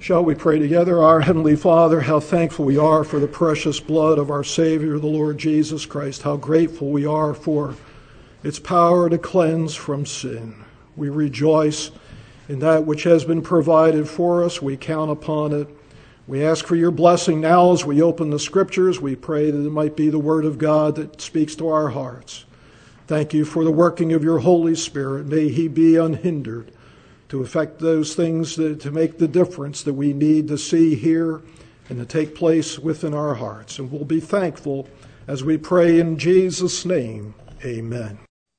Shall we pray together? Our Heavenly Father, how thankful we are for the precious blood of our Savior, the Lord Jesus Christ. How grateful we are for its power to cleanse from sin. We rejoice in that which has been provided for us. We count upon it. We ask for your blessing now as we open the Scriptures. We pray that it might be the Word of God that speaks to our hearts. Thank you for the working of your Holy Spirit. May he be unhindered to effect those things to make the difference that we need to see here and to take place within our hearts. And we'll be thankful as we pray in Jesus' name. Amen.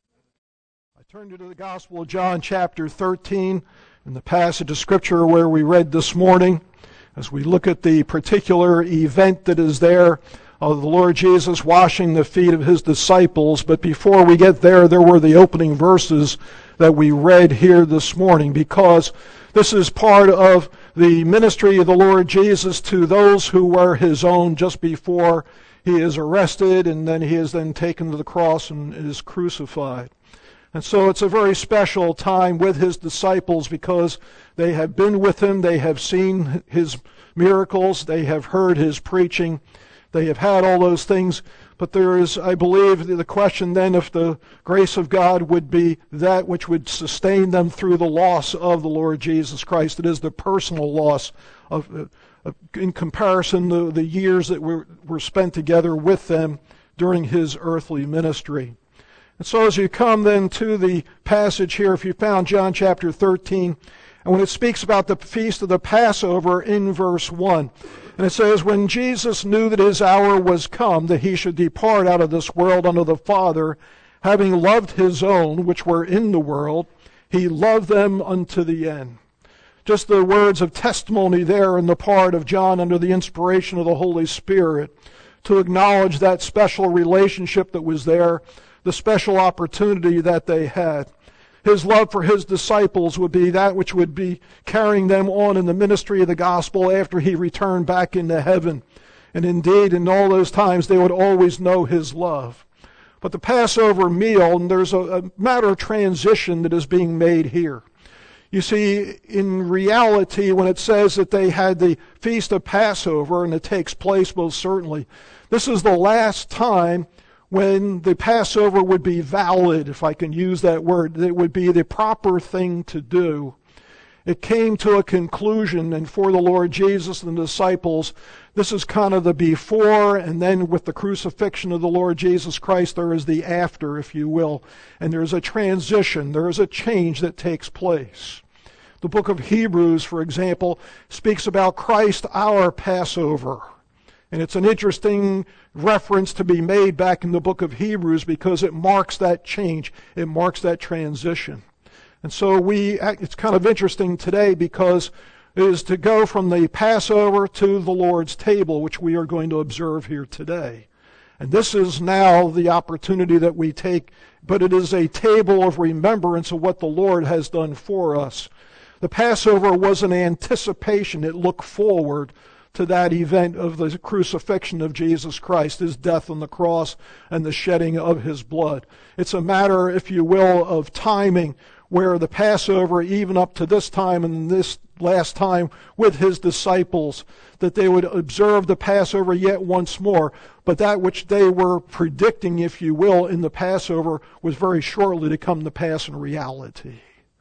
I turn you to the Gospel of John chapter 13 in the passage of Scripture where we read this morning as we look at the particular event that is there of the Lord Jesus washing the feet of his disciples. But before we get there were the opening verses that we read here this morning, because this is part of the ministry of the Lord Jesus to those who were his own just before he is arrested, and then he is then taken to the cross and is crucified. And so it's a very special time with his disciples because they have been with him, they have seen his miracles, they have heard his preaching, they have had all those things. But there is, I believe, the question then if the grace of God would be that which would sustain them through the loss of the Lord Jesus Christ. It is the personal loss of in comparison to the years that were spent together with them during his earthly ministry. And so as you come then to the passage here, if you found John chapter 13, and when it speaks about the feast of the Passover in verse 1, and it says, when Jesus knew that his hour was come, that he should depart out of this world unto the Father, having loved his own which were in the world, he loved them unto the end. Just the words of testimony there in the part of John under the inspiration of the Holy Spirit to acknowledge that special relationship that was there, the special opportunity that they had. His love for his disciples would be that which would be carrying them on in the ministry of the gospel after he returned back into heaven. And indeed, in all those times, they would always know his love. But the Passover meal, and there's a matter of transition that is being made here. You see, in reality, when it says that they had the Feast of Passover, and it takes place most certainly, this is the last time when the Passover would be valid, if I can use that word. It would be the proper thing to do. It came to a conclusion, and for the Lord Jesus and the disciples, this is kind of the before, and then with the crucifixion of the Lord Jesus Christ, there is the after, if you will. And there's a transition, there is a change that takes place. The book of Hebrews, for example, speaks about Christ our Passover. And it's an interesting reference to be made back in the book of Hebrews because it marks that change. It marks that transition. And so it's kind of interesting today because it is to go from the Passover to the Lord's table, which we are going to observe here today. And this is now the opportunity that we take, but it is a table of remembrance of what the Lord has done for us. The Passover was an anticipation. It looked forward to that event of the crucifixion of Jesus Christ, his death on the cross and the shedding of his blood. It's a matter, if you will, of timing, where the Passover, even up to this time and this last time with his disciples, that they would observe the Passover yet once more. But that which they were predicting, if you will, in the Passover was very shortly to come to pass in reality.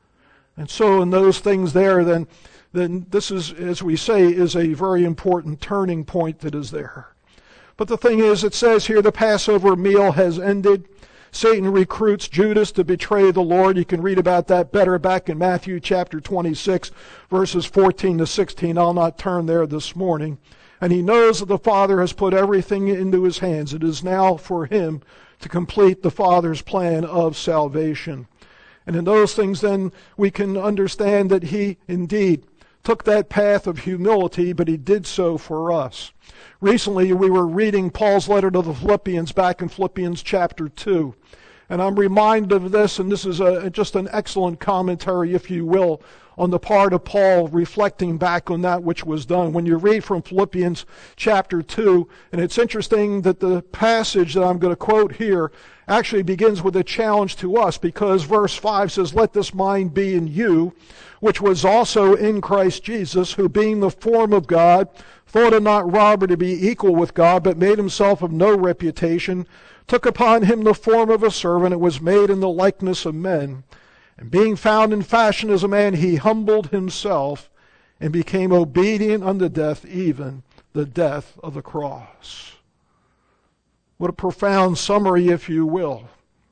And so in those things there, then this is, as we say, is a very important turning point that is there. But the thing is, it says here the Passover meal has ended. Satan recruits Judas to betray the Lord. You can read about that better back in Matthew chapter 26, verses 14 to 16. I'll not turn there this morning. And he knows that the Father has put everything into his hands. It is now for him to complete the Father's plan of salvation. And in those things then we can understand that he indeed took that path of humility, but he did so for us. Recently we were reading Paul's letter to the Philippians back in Philippians chapter 2. And I'm reminded of this, and this is just an excellent commentary, if you will, on the part of Paul reflecting back on that which was done. When you read from Philippians chapter 2, and it's interesting that the passage that I'm going to quote here actually begins with a challenge to us, because verse 5 says, "Let this mind be in you, which was also in Christ Jesus, who being the form of God, thought it not robbery to be equal with God, but made himself of no reputation, took upon him the form of a servant, and was made in the likeness of men. And being found in fashion as a man, he humbled himself and became obedient unto death, even the death of the cross." What a profound summary, if you will,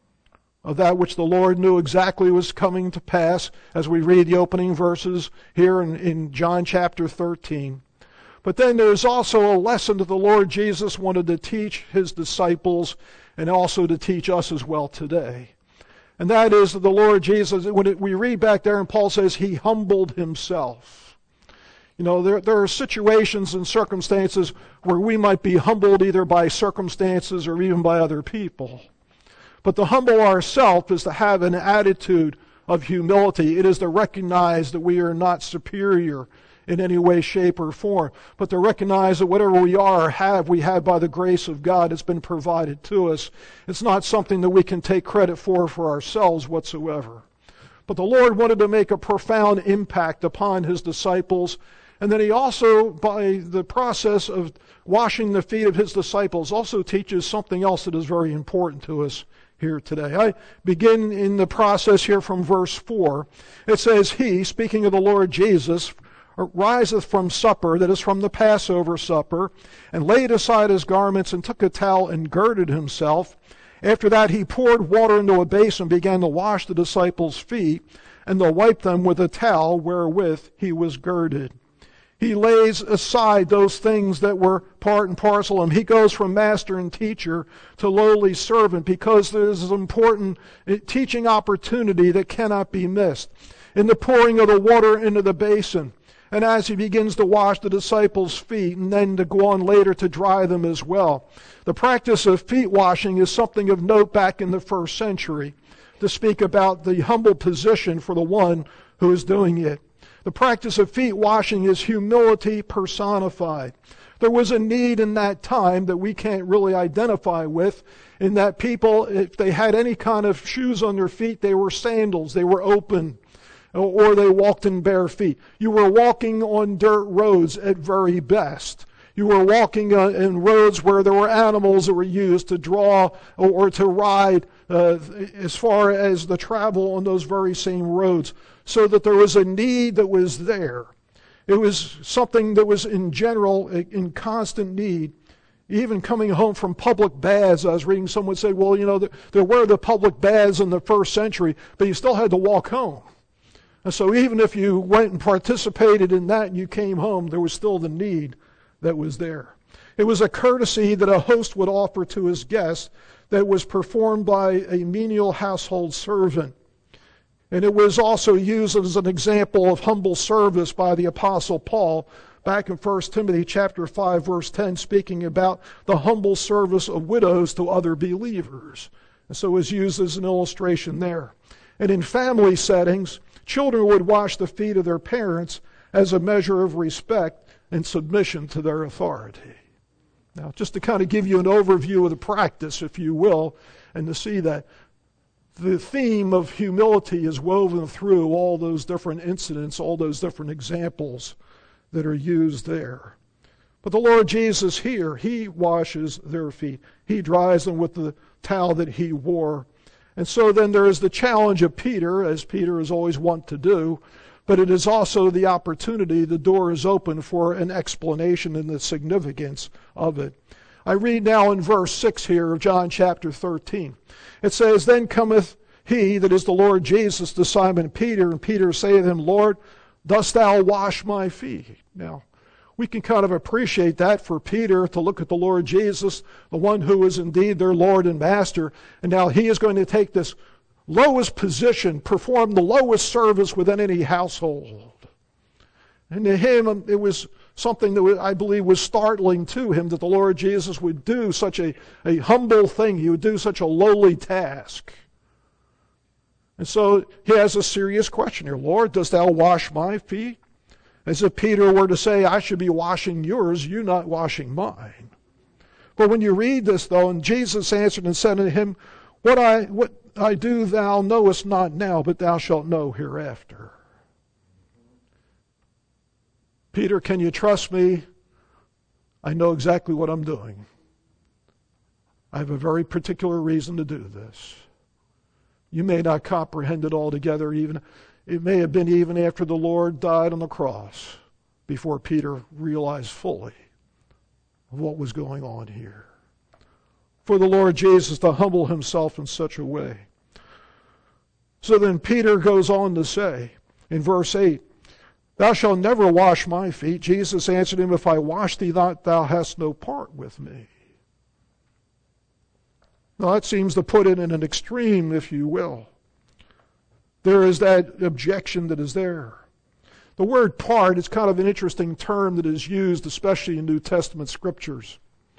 of that which the Lord knew exactly was coming to pass as we read the opening verses here in John chapter 13. But then there's also a lesson that the Lord Jesus wanted to teach his disciples and also to teach us as well today. And that is that the Lord Jesus, when we read back there and Paul says he humbled himself. You know, there are situations and circumstances where we might be humbled either by circumstances or even by other people. But to humble ourselves is to have an attitude of humility. It is to recognize that we are not superior in any way, shape, or form, but to recognize that whatever we are or have, we have by the grace of God. It's been provided to us. It's not something that we can take credit for ourselves whatsoever. But the Lord wanted to make a profound impact upon his disciples, and then he also, by the process of washing the feet of his disciples, also teaches something else that is very important to us here today. I begin in the process here from verse 4. It says, "He," speaking of the Lord Jesus, "riseth from supper," that is from the Passover supper, "and laid aside his garments, and took a towel, and girded himself. After that he poured water into a basin, and began to wash the disciples' feet, and to wipe them with a towel wherewith he was girded." He lays aside those things that were part and parcel of him. He goes from master and teacher to lowly servant, because there's an important teaching opportunity that cannot be missed. In the pouring of the water into the basin, and as he begins to wash the disciples' feet, and then to go on later to dry them as well. The practice of feet washing is something of note back in the first century, to speak about the humble position for the one who is doing it. The practice of feet washing is humility personified. There was a need in that time that we can't really identify with, in that people, if they had any kind of shoes on their feet, they were sandals, they were open, or they walked in bare feet. You were walking on dirt roads at very best. You were walking in roads where there were animals that were used to draw or to ride as far as the travel on those very same roads, so that there was a need that was there. It was something that was in general in constant need. Even coming home from public baths, I was reading someone say, well, you know, there were the public baths in the first century, but you still had to walk home. And so even if you went and participated in that and you came home, there was still the need that was there. It was a courtesy that a host would offer to his guests that was performed by a menial household servant. And it was also used as an example of humble service by the Apostle Paul back in 1 Timothy chapter 5, verse 10, speaking about the humble service of widows to other believers. And so it was used as an illustration there. And in family settings, children would wash the feet of their parents as a measure of respect and submission to their authority. Now, just to kind of give you an overview of the practice, if you will, and to see that the theme of humility is woven through all those different incidents, all those different examples that are used there. But the Lord Jesus here, he washes their feet. He dries them with the towel that he wore. And so then there is the challenge of Peter, as Peter is always wont to do, but it is also the opportunity, the door is open for an explanation and the significance of it. I read now in verse 6 here of John chapter 13. It says, "Then cometh he," that is the Lord Jesus, "to Simon Peter, and Peter saith to him, Lord, dost thou wash my feet?" Now, we can kind of appreciate that for Peter to look at the Lord Jesus, the one who is indeed their Lord and Master, and now he is going to take this lowest position, perform the lowest service within any household. And to him, it was something that I believe was startling to him, that the Lord Jesus would do such a humble thing. He would do such a lowly task. And so he has a serious question here. Lord, dost thou wash my feet? As if Peter were to say, I should be washing yours, you not washing mine. But when you read this, though, and Jesus answered and said unto him, What I do thou knowest not now, but thou shalt know hereafter. Peter, can you trust me? I know exactly what I'm doing. I have a very particular reason to do this. You may not comprehend it altogether. It may have been even after the Lord died on the cross before Peter realized fully what was going on here. For the Lord Jesus to humble himself in such a way. So then Peter goes on to say in verse 8, Thou shalt never wash my feet. Jesus answered him, If I wash thee not, thou hast no part with me. Now that seems to put it in an extreme, if you will. There is that objection that is there. The word part is kind of an interesting term that is used, especially in New Testament scriptures.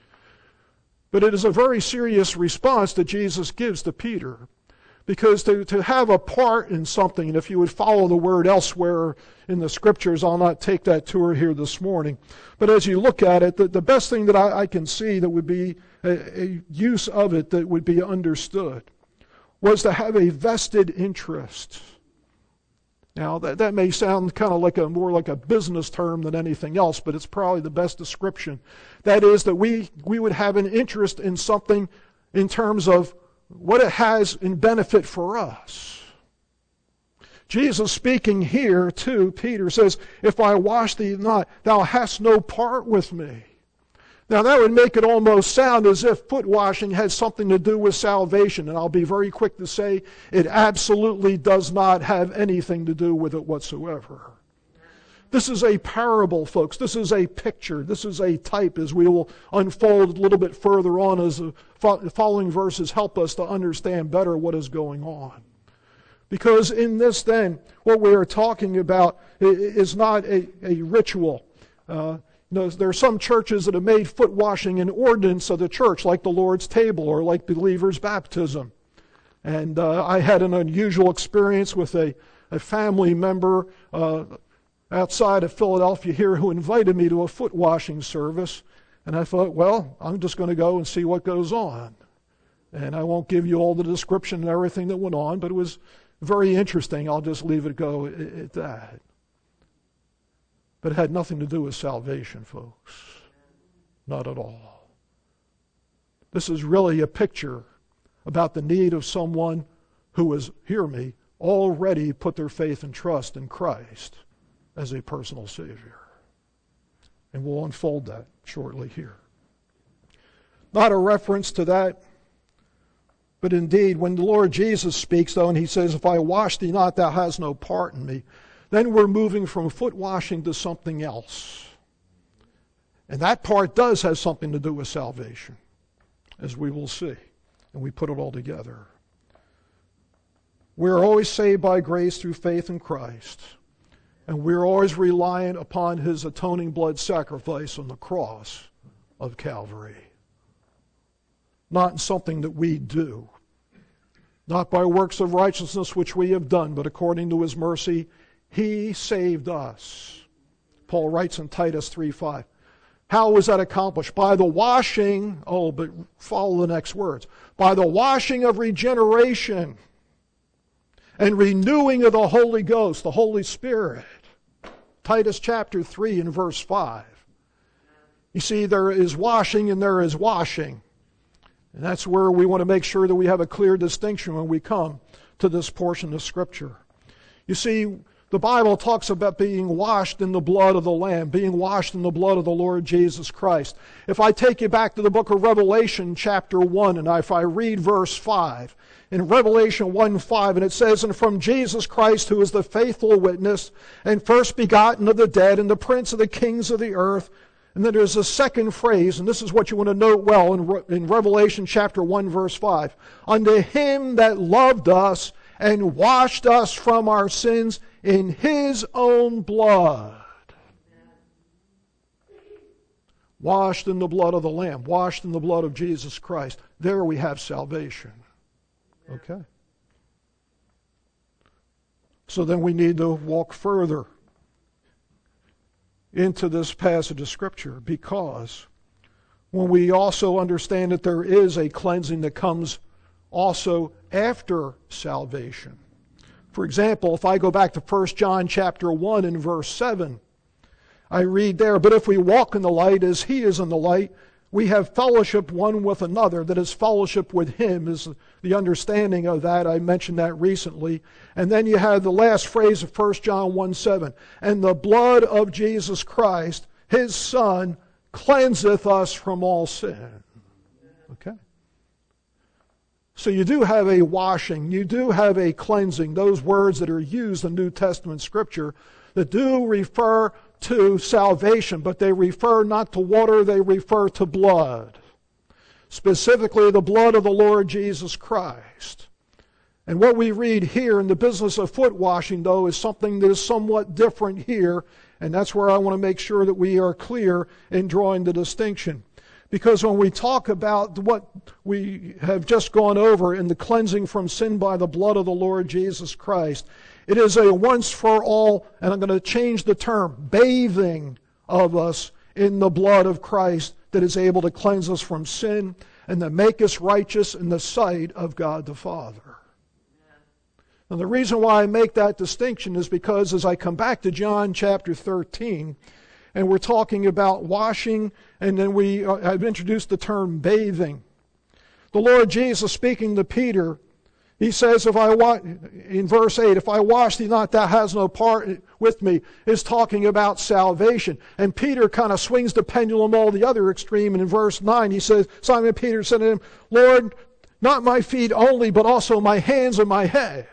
But it is a very serious response that Jesus gives to Peter. Because to have a part in something, and if you would follow the word elsewhere in the scriptures, I'll not take that tour here this morning. But as you look at it, the best thing that I can see that would be a use of it that would be understood was to have a vested interest. Now, that may sound kind of more like a business term than anything else, but it's probably the best description. That is that we would have an interest in something in terms of what it has in benefit for us. Jesus speaking here to Peter says, If I wash thee not, thou hast no part with me. Now that would make it almost sound as if foot washing had something to do with salvation. And I'll be very quick to say it absolutely does not have anything to do with it whatsoever. This is a parable, folks. This is a picture. This is a type, as we will unfold a little bit further on as the following verses help us to understand better what is going on. Because in this then, what we are talking about is not a ritual. There are some churches that have made foot washing an ordinance of the church, like the Lord's table or like believers' baptism. And I had an unusual experience with a family member outside of Philadelphia here who invited me to a foot washing service. And I thought, well, I'm just going to go and see what goes on. And I won't give you all the description and everything that went on, but it was very interesting. I'll just leave it go at that. But it had nothing to do with salvation, folks. Not at all. This is really a picture about the need of someone who has, hear me, already put their faith and trust in Christ as a personal Savior. And we'll unfold that shortly here. Not a reference to that, but indeed, when the Lord Jesus speaks, though, and he says, If I wash thee not, thou hast no part in me, then we're moving from foot washing to something else. And that part does have something to do with salvation, as we will see. And we put it all together. We're always saved by grace through faith in Christ. And we're always reliant upon his atoning blood sacrifice on the cross of Calvary. Not in something that we do. Not by works of righteousness which we have done, but according to his mercy, he saved us. Paul writes in Titus 3:5. How was that accomplished? By the washing, but follow the next words. By the washing of regeneration and renewing of the Holy Ghost, the Holy Spirit. Titus chapter 3 and verse 5. You see, there is washing and there is washing. And that's where we want to make sure that we have a clear distinction when we come to this portion of Scripture. You see, the Bible talks about being washed in the blood of the Lamb, being washed in the blood of the Lord Jesus Christ. If I take you back to the book of Revelation chapter 1, and if I read verse 5, in Revelation 1:5, and it says, And from Jesus Christ, who is the faithful witness, and first begotten of the dead, and the prince of the kings of the earth. And then there's a second phrase, and this is what you want to note well in Revelation chapter 1, verse 5. Unto him that loved us and washed us from our sins in his own blood. Washed in the blood of the Lamb, washed in the blood of Jesus Christ. There we have salvation. Okay? So then we need to walk further into this passage of Scripture, because when we also understand that there is a cleansing that comes also after salvation. For example, if I go back to 1 John chapter 1 and verse 7, I read there, "But if we walk in the light as he is in the light, we have fellowship one with another." That is, fellowship with him is the understanding of that. I mentioned that recently. And then you have the last phrase of 1 John 1:7. "And the blood of Jesus Christ, his Son, cleanseth us from all sin." Okay? So you do have a washing, you do have a cleansing, those words that are used in New Testament Scripture that do refer to salvation, but they refer not to water, they refer to blood. Specifically, the blood of the Lord Jesus Christ. And what we read here in the business of foot washing, though, is something that is somewhat different here, and that's where I want to make sure that we are clear in drawing the distinction. Because when we talk about what we have just gone over in the cleansing from sin by the blood of the Lord Jesus Christ, it is a once for all, and I'm going to change the term, bathing of us in the blood of Christ that is able to cleanse us from sin and to make us righteous in the sight of God the Father. And the reason why I make that distinction is because as I come back to John chapter 13, and we're talking about washing, and then I've introduced the term bathing. The Lord Jesus speaking to Peter, he says, in verse 8, "If I wash thee not, thou hast no part with me," is talking about salvation. And Peter kind of swings the pendulum all the other extreme, and in verse 9 he says, Simon Peter said to him, "Lord, not my feet only, but also my hands and my head."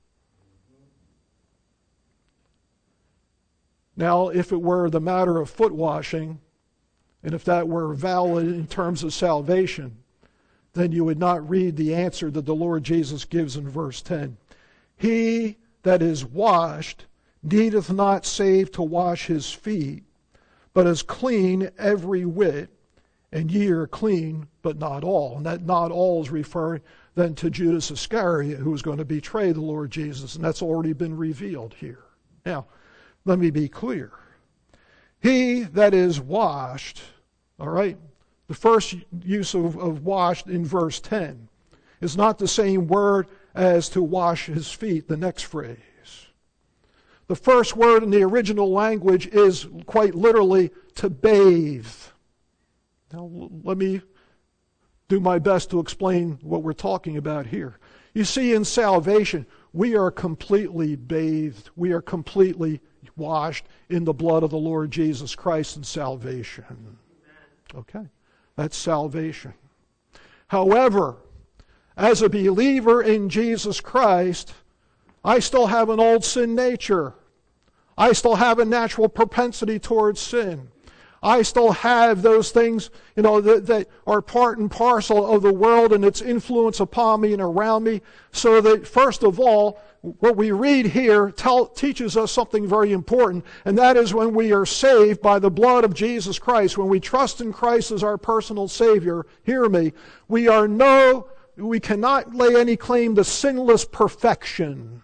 Now, if it were the matter of foot washing, and if that were valid in terms of salvation, then you would not read the answer that the Lord Jesus gives in verse 10. "He that is washed needeth not save to wash his feet, but is clean every whit, and ye are clean, but not all." And that "not all" is referring then to Judas Iscariot, who was going to betray the Lord Jesus, and that's already been revealed here. Now, let me be clear. He that is washed, all right, the first use of washed in verse 10 is not the same word as to wash his feet, the next phrase. The first word in the original language is quite literally to bathe. Now, let me do my best to explain what we're talking about here. You see, in salvation, we are completely bathed. We are completely washed in the blood of the Lord Jesus Christ in salvation. Okay, that's salvation. However, as a believer in Jesus Christ, I still have an old sin nature. I still have a natural propensity towards sin. I still have those things, that are part and parcel of the world and its influence upon me and around me. So that, first of all, what we read here teaches us something very important, and that is when we are saved by the blood of Jesus Christ, when we trust in Christ as our personal Savior, hear me, we cannot lay any claim to sinless perfection.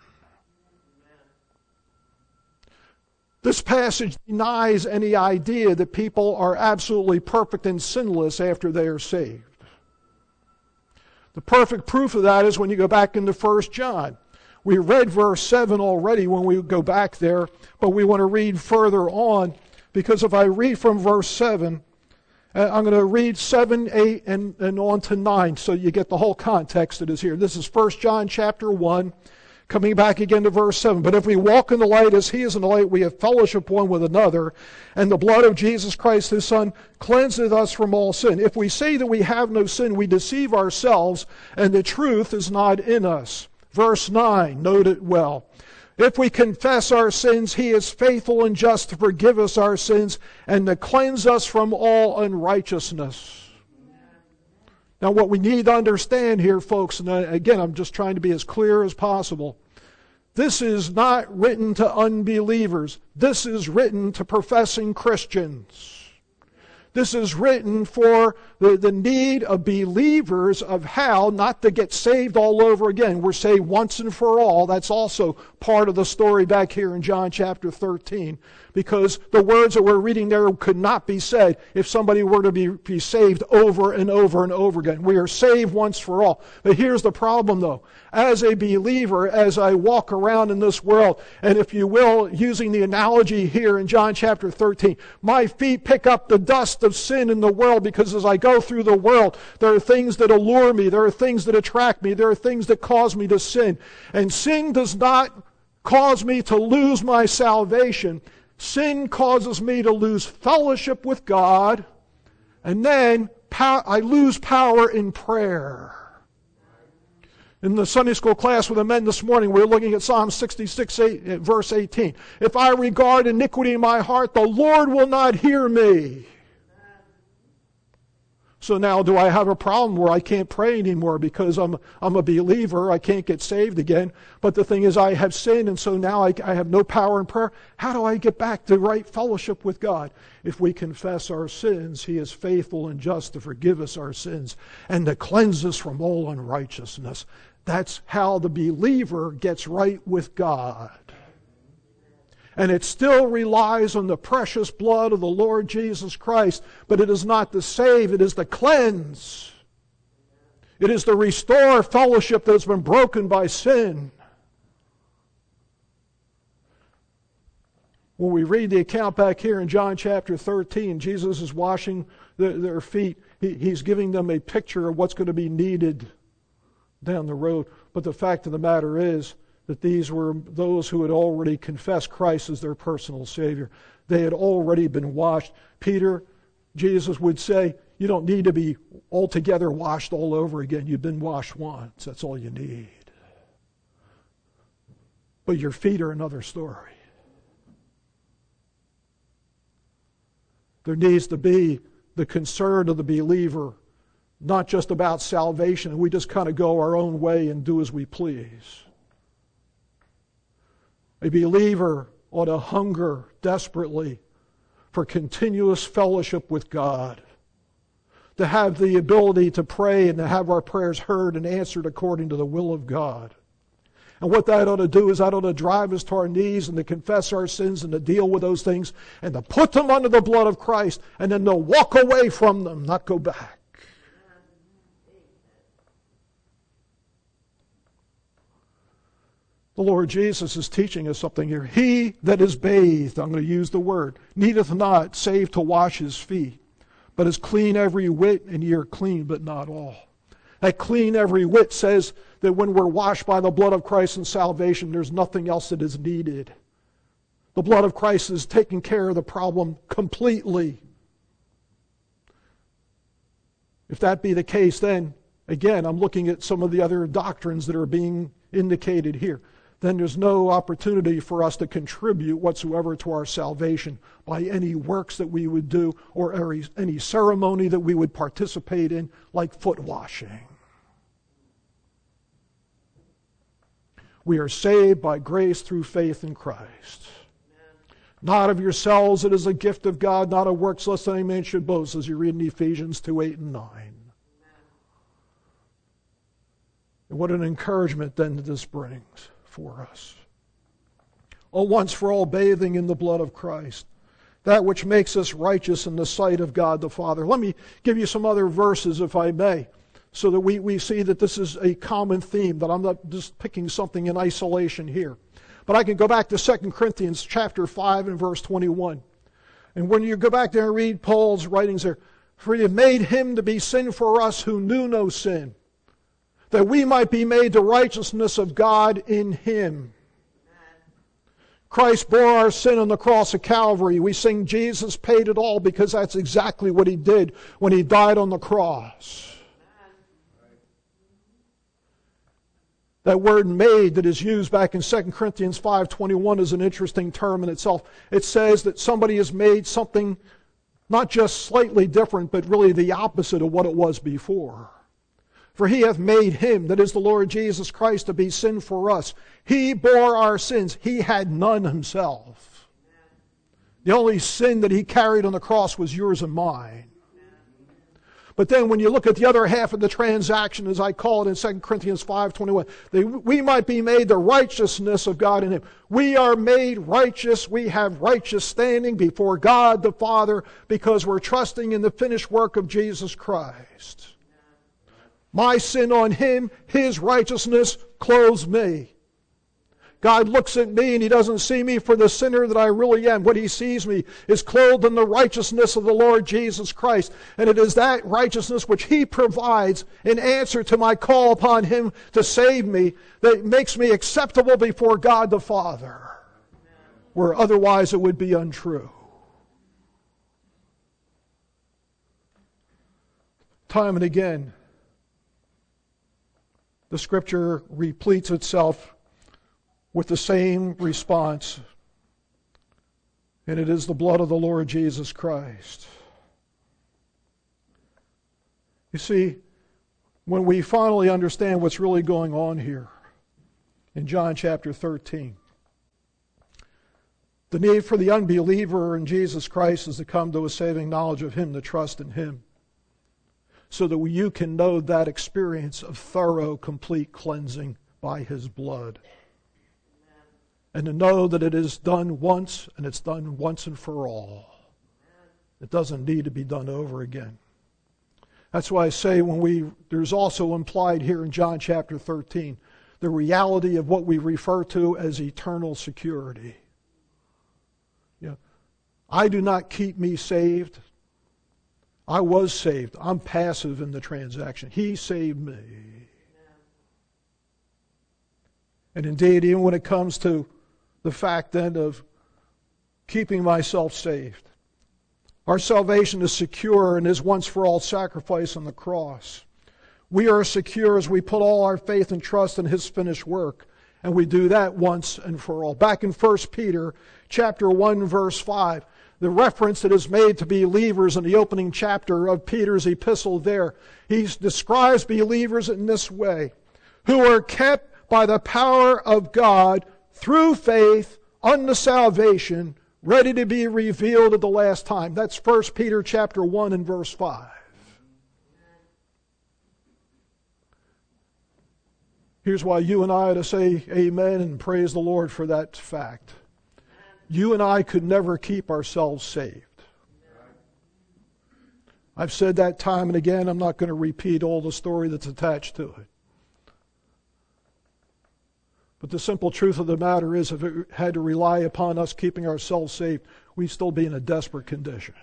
This passage denies any idea that people are absolutely perfect and sinless after they are saved. The perfect proof of that is when you go back into 1 John. We read verse 7 already when we go back there, but we want to read further on, because if I read from verse 7, I'm going to read 7, 8, and on to 9, so you get the whole context that is here. This is 1 John chapter 1, coming back again to verse 7. "But if we walk in the light as he is in the light, we have fellowship one with another, and the blood of Jesus Christ his Son cleanseth us from all sin. If we say that we have no sin, we deceive ourselves, and the truth is not in us." Verse 9, note it well. "If we confess our sins, he is faithful and just to forgive us our sins and to cleanse us from all unrighteousness." Now, what we need to understand here, folks, and again, I'm just trying to be as clear as possible, this is not written to unbelievers. This is written to professing Christians. This is written for the need of believers of how not to get saved all over again. We're saved once and for all. That's also part of the story back here in John chapter 13. Because the words that we're reading there could not be said if somebody were to be saved over and over and over again. We are saved once for all. But here's the problem though. As a believer, as I walk around in this world, and if you will, using the analogy here in John chapter 13, my feet pick up the dust of sin in the world because as I go through the world, there are things that allure me, there are things that attract me, there are things that cause me to sin. And sin does not cause me to lose my salvation. Sin causes me to lose fellowship with God, and then I lose power in prayer. In the Sunday school class with the men this morning, we were looking at Psalm 66, verse 18. If I regard iniquity in my heart, the Lord will not hear me. So now do I have a problem where I can't pray anymore because I'm a believer, I can't get saved again. But the thing is I have sinned and so now I have no power in prayer. How do I get back to right fellowship with God? If we confess our sins, He is faithful and just to forgive us our sins and to cleanse us from all unrighteousness. That's how the believer gets right with God. And it still relies on the precious blood of the Lord Jesus Christ. But it is not to save, it is to cleanse. It is to restore fellowship that has been broken by sin. When we read the account back here in John chapter 13, Jesus is washing their feet. He's giving them a picture of what's going to be needed down the road. But the fact of the matter is, that these were those who had already confessed Christ as their personal Savior. They had already been washed. Peter, Jesus would say, you don't need to be altogether washed all over again. You've been washed once. That's all you need. But your feet are another story. There needs to be the concern of the believer, not just about salvation, and we just kind of go our own way and do as we please. A believer ought to hunger desperately for continuous fellowship with God, to have the ability to pray and to have our prayers heard and answered according to the will of God. And what that ought to do is that ought to drive us to our knees and to confess our sins and to deal with those things and to put them under the blood of Christ and then to walk away from them, not go back. The Lord Jesus is teaching us something here. He that is bathed, I'm going to use the word, needeth not save to wash his feet, but is clean every whit, and ye are clean, but not all. That clean every whit says that when we're washed by the blood of Christ in salvation, there's nothing else that is needed. The blood of Christ is taking care of the problem completely. If that be the case, then, again, I'm looking at some of the other doctrines that are being indicated here. Then there's no opportunity for us to contribute whatsoever to our salvation by any works that we would do or any ceremony that we would participate in, like foot washing. We are saved by grace through faith in Christ. Not of yourselves, it is a gift of God, not of works, lest any man should boast, as you read in Ephesians 2:8 and 9. And what an encouragement then this brings for us. A once for all bathing in the blood of Christ, that which makes us righteous in the sight of God the Father. Let me give you some other verses, if I may, so that we see that this is a common theme, that I'm not just picking something in isolation here. But I can go back to 2 Corinthians chapter 5 and verse 21. And when you go back there and read Paul's writings there, for he made him to be sin for us who knew no sin, that we might be made the righteousness of God in Him. Christ bore our sin on the cross of Calvary. We sing Jesus paid it all because that's exactly what He did when He died on the cross. That word made that is used back in 2 Corinthians 5:21 is an interesting term in itself. It says that somebody has made something not just slightly different, but really the opposite of what it was before. For He hath made Him, that is the Lord Jesus Christ, to be sin for us. He bore our sins. He had none Himself. The only sin that he carried on the cross was yours and mine. But then when you look at the other half of the transaction, as I call it in 2 Corinthians 5:21, we might be made the righteousness of God in him. We are made righteous. We have righteous standing before God the Father because we're trusting in the finished work of Jesus Christ. My sin on him, his righteousness clothes me. God looks at me and he doesn't see me for the sinner that I really am. What he sees me is clothed in the righteousness of the Lord Jesus Christ. And it is that righteousness which he provides in answer to my call upon him to save me that makes me acceptable before God the Father, where otherwise it would be untrue. Time and again, the Scripture repeats itself with the same response, and it is the blood of the Lord Jesus Christ. You see, when we finally understand what's really going on here in John chapter 13, the need for the unbeliever in Jesus Christ is to come to a saving knowledge of him, to trust in him, so that you can know that experience of thorough, complete cleansing by his blood. And to know that it is done once, and it's done once and for all. It doesn't need to be done over again. That's why I say there's also implied here in John chapter 13, the reality of what we refer to as eternal security. I do not keep me saved. I was saved. I'm passive in the transaction. He saved me. And indeed, even when it comes to the fact then of keeping myself saved, our salvation is secure in his once-for-all sacrifice on the cross. We are secure as we put all our faith and trust in his finished work, and we do that once and for all. Back in 1 Peter chapter 1, verse 5, the reference that is made to believers in the opening chapter of Peter's epistle there, he describes believers in this way, who are kept by the power of God through faith unto salvation, ready to be revealed at the last time. That's 1 Peter chapter 1 and verse 5. Here's why you and I ought to say amen and praise the Lord for that fact. You and I could never keep ourselves saved. I've said that time and again. I'm not going to repeat all the story that's attached to it. But the simple truth of the matter is, if it had to rely upon us keeping ourselves saved, we'd still be in a desperate condition.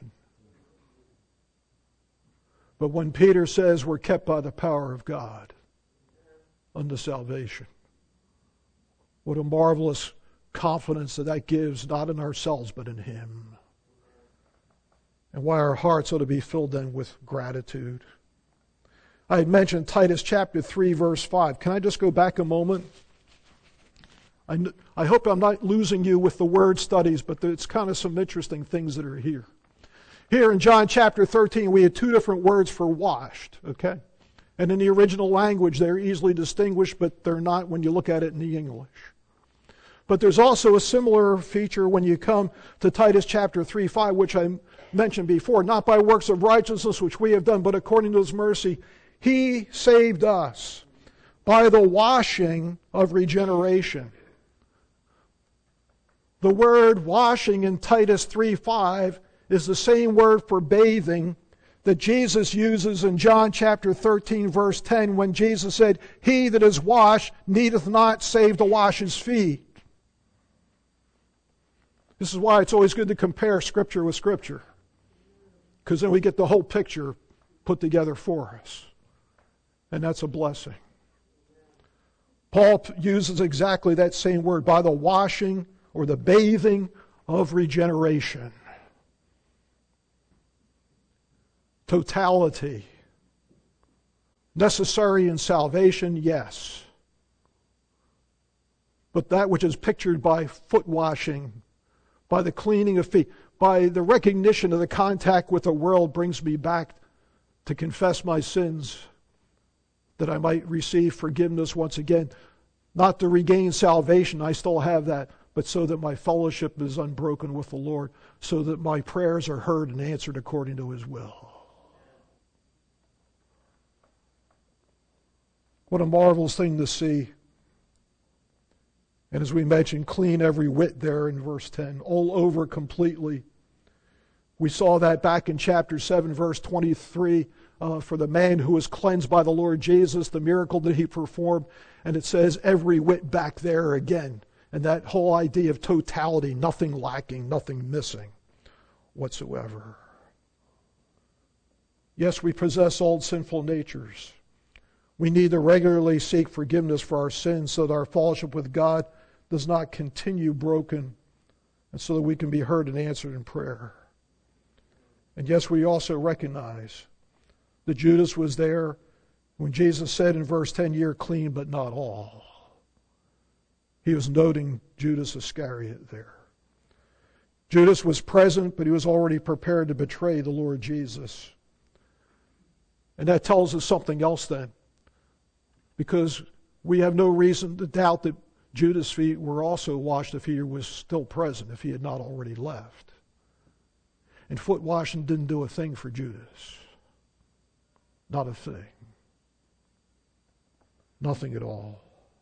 But when Peter says we're kept by the power of God unto salvation, what a marvelous confidence that gives, not in ourselves, but in him. And why our hearts ought to be filled then with gratitude. I had mentioned Titus chapter 3, verse 5. Can I just go back a moment? I hope I'm not losing you with the word studies, but it's kind of some interesting things that are here. Here in John chapter 13, we had two different words for washed, okay? And in the original language, they're easily distinguished, but they're not when you look at it in the English. But there's also a similar feature when you come to Titus chapter 3, 5, which I mentioned before. Not by works of righteousness which we have done, but according to his mercy, he saved us by the washing of regeneration. The word washing in Titus 3:5 is the same word for bathing that Jesus uses in John chapter 13, verse 10, when Jesus said, "He that is washed needeth not save to wash his feet." This is why it's always good to compare Scripture with Scripture, because then we get the whole picture put together for us. And that's a blessing. Paul uses exactly that same word, by the washing or the bathing of regeneration. Totality. Necessary in salvation, yes. But that which is pictured by foot washing, by the cleaning of feet, by the recognition of the contact with the world, brings me back to confess my sins, that I might receive forgiveness once again. Not to regain salvation, I still have that, but so that my fellowship is unbroken with the Lord, so that my prayers are heard and answered according to His will. What a marvelous thing to see. And as we mentioned, clean every whit there in verse 10, all over completely. We saw that back in chapter 7, verse 23, for the man who was cleansed by the Lord Jesus, the miracle that He performed. And it says every whit back there again. And that whole idea of totality, nothing lacking, nothing missing whatsoever. Yes, we possess old sinful natures. We need to regularly seek forgiveness for our sins so that our fellowship with God does not continue broken, and so that we can be heard and answered in prayer. And yes, we also recognize that Judas was there when Jesus said in verse 10, "You're clean, but not all." He was noting Judas Iscariot there. Judas was present, but he was already prepared to betray the Lord Jesus. And that tells us something else then, because we have no reason to doubt that Judas' feet were also washed if he was still present, if he had not already left. And foot washing didn't do a thing for Judas. Not a thing. Nothing at all.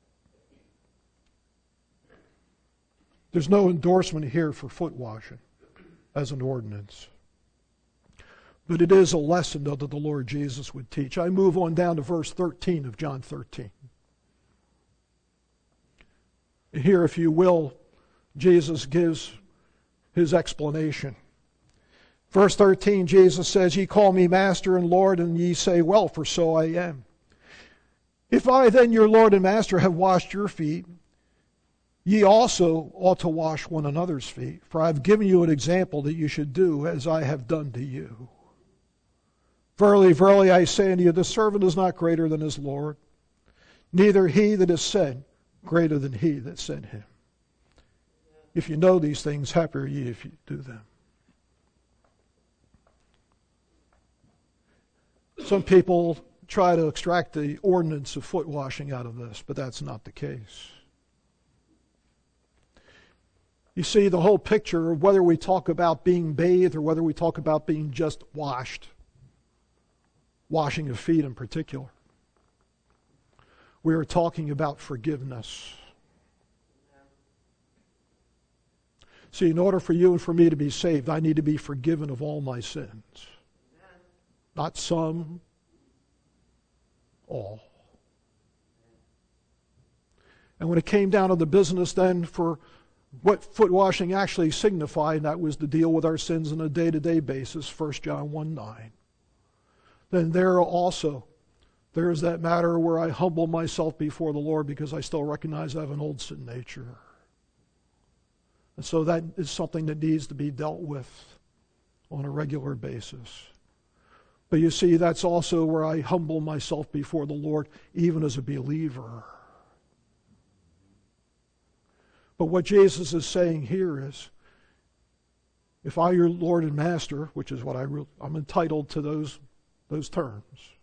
There's no endorsement here for foot washing as an ordinance. But it is a lesson that the Lord Jesus would teach. I move on down to verse 13 of John 13. Here, if you will, Jesus gives His explanation. Verse 13, Jesus says, "Ye call me Master and Lord, and ye say, Well, for so I am. If I then, your Lord and Master, have washed your feet, ye also ought to wash one another's feet. For I have given you an example that you should do as I have done to you. Verily, verily, I say unto you, the servant is not greater than his Lord, neither he that is sent greater than he that sent him." If you know these things, happy are ye if you do them. Some people try to extract the ordinance of foot washing out of this, but that's not the case. You see, the whole picture of whether we talk about being bathed or whether we talk about being just washed, washing of feet in particular, we are talking about forgiveness. See, in order for you and for me to be saved, I need to be forgiven of all my sins. Not some, all. And when it came down to the business then for what foot washing actually signified, that was to deal with our sins on a day-to-day basis, 1 John 1:9. Then there is that matter where I humble myself before the Lord because I still recognize I have an old sin nature. And so that is something that needs to be dealt with on a regular basis. But you see, that's also where I humble myself before the Lord, even as a believer. But what Jesus is saying here is, if I, your Lord and Master, which is what I'm entitled to those terms,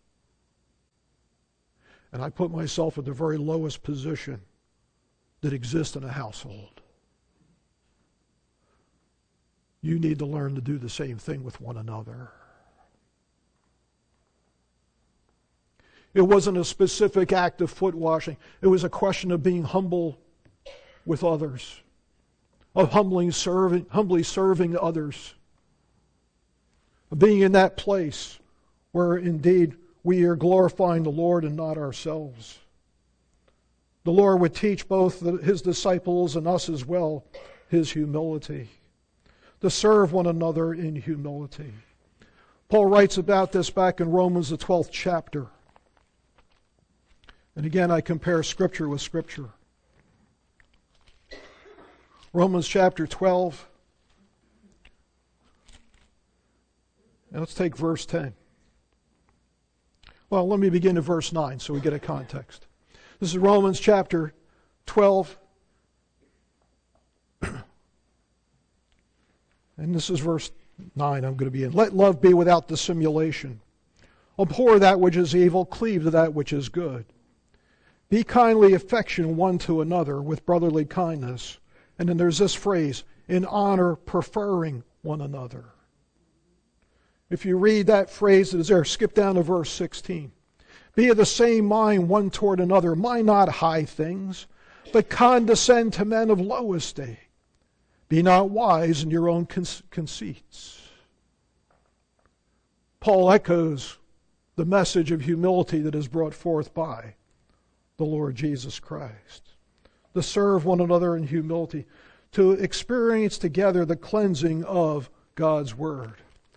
and I put myself at the very lowest position that exists in a household, you need to learn to do the same thing with one another. It wasn't a specific act of foot washing. It was a question of being humble with others, of humbly serving others, of being in that place where indeed we are glorifying the Lord and not ourselves. The Lord would teach both His disciples and us as well His humility, to serve one another in humility. Paul writes about this back in Romans, the 12th chapter. And again, I compare Scripture with Scripture. Romans chapter 12. And let's take verse 10. Well, let me begin at verse 9 so we get a context. This is Romans chapter 12. And this is verse 9 I'm going to be in. "Let love be without dissimulation. Abhor that which is evil, cleave to that which is good. Be kindly affectioned one to another with brotherly kindness, And then there's this phrase, in honor, preferring one another. If you read that phrase that is there, skip down to verse 16. Be of the same mind one toward another. Mind not high things, but condescend to men of low estate. Be not wise in your own conceits. Paul echoes the message of humility that is brought forth by the Lord Jesus Christ. To serve one another in humility, to experience together the cleansing of God's Word.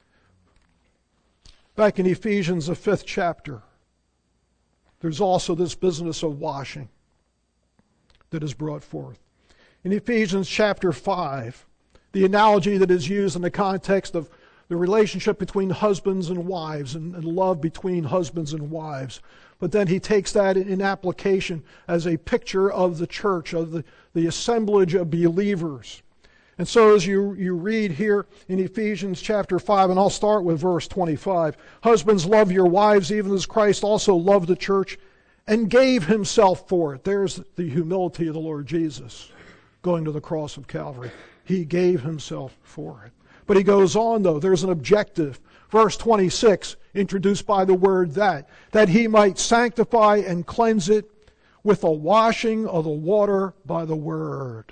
Back in Ephesians, the 5th chapter, there's also this business of washing that is brought forth. In Ephesians chapter 5, the analogy that is used in the context of the relationship between husbands and wives and love between husbands and wives. But then he takes that in application as a picture of the church, of the assemblage of believers. And so as you read here in Ephesians chapter 5, and I'll start with verse 25. Husbands, love your wives even as Christ also loved the church and gave himself for it. There's the humility of the Lord Jesus going to the cross of Calvary. He gave himself for it. But he goes on though, there's an objective. Verse 26, introduced by the word that he might sanctify and cleanse it with a washing of the water by the word.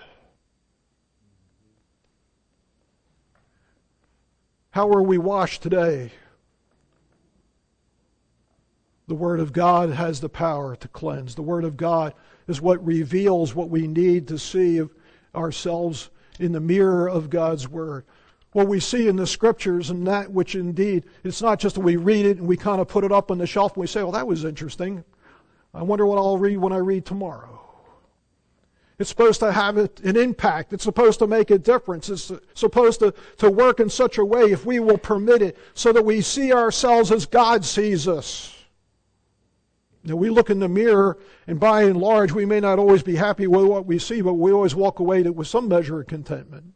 How are we washed today? The Word of God has the power to cleanse. The Word of God is what reveals what we need to see of ourselves in the mirror of God's Word. What we see in the Scriptures, and that which indeed, it's not just that we read it and we kind of put it up on the shelf and we say, well, that was interesting. I wonder what I'll read when I read tomorrow. It's supposed to have an impact. It's supposed to make a difference. It's supposed to work in such a way, if we will permit it, so that we see ourselves as God sees us. Now, we look in the mirror, and by and large, we may not always be happy with what we see, but we always walk away with some measure of contentment.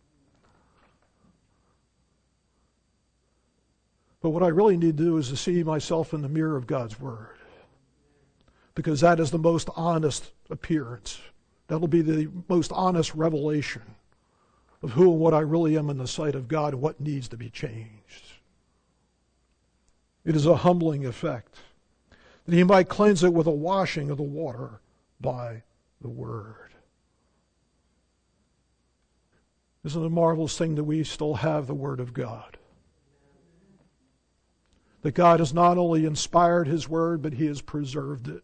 But what I really need to do is to see myself in the mirror of God's Word, because that is the most honest appearance. That'll be the most honest revelation of who and what I really am in the sight of God and what needs to be changed. It is a humbling effect, that he might cleanse it with a washing of the water by the Word. Isn't it a marvelous thing that we still have the Word of God? That God has not only inspired His Word, but He has preserved it.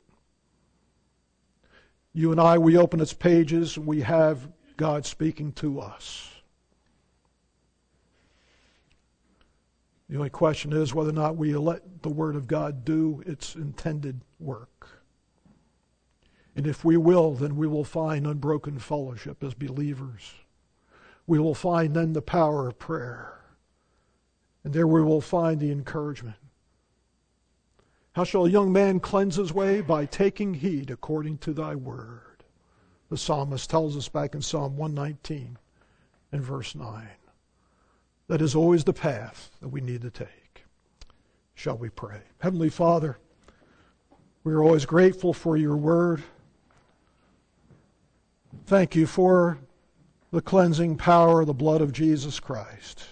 You and I, we open its pages and we have God speaking to us. The only question is whether or not we let the Word of God do its intended work. And if we will, then we will find unbroken fellowship as believers. We will find then the power of prayer. And there we will find the encouragement. How shall a young man cleanse his way? By taking heed according to thy word. The psalmist tells us back in Psalm 119 and verse 9. That is always the path that we need to take. Shall we pray? Heavenly Father, we are always grateful for your word. Thank you for the cleansing power of the blood of Jesus Christ.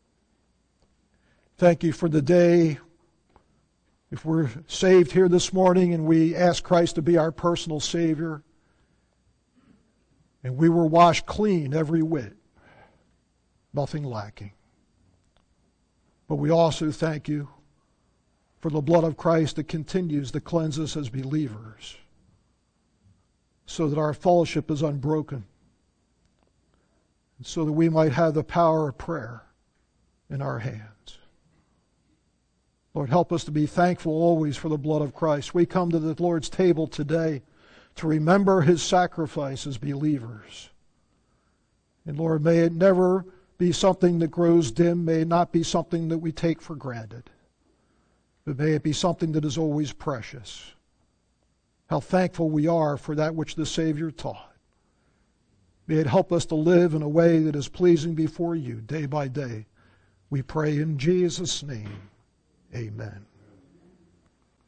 Thank you for the day, if we're saved here this morning and we ask Christ to be our personal Savior, and we were washed clean every whit, nothing lacking. But we also thank you for the blood of Christ that continues to cleanse us as believers, so that our fellowship is unbroken, and so that we might have the power of prayer in our hands. Lord, help us to be thankful always for the blood of Christ. We come to the Lord's table today to remember His sacrifice as believers. And Lord, may it never be something that grows dim. May it not be something that we take for granted. But may it be something that is always precious. How thankful we are for that which the Savior taught. May it help us to live in a way that is pleasing before you day by day. We pray in Jesus' name. Amen.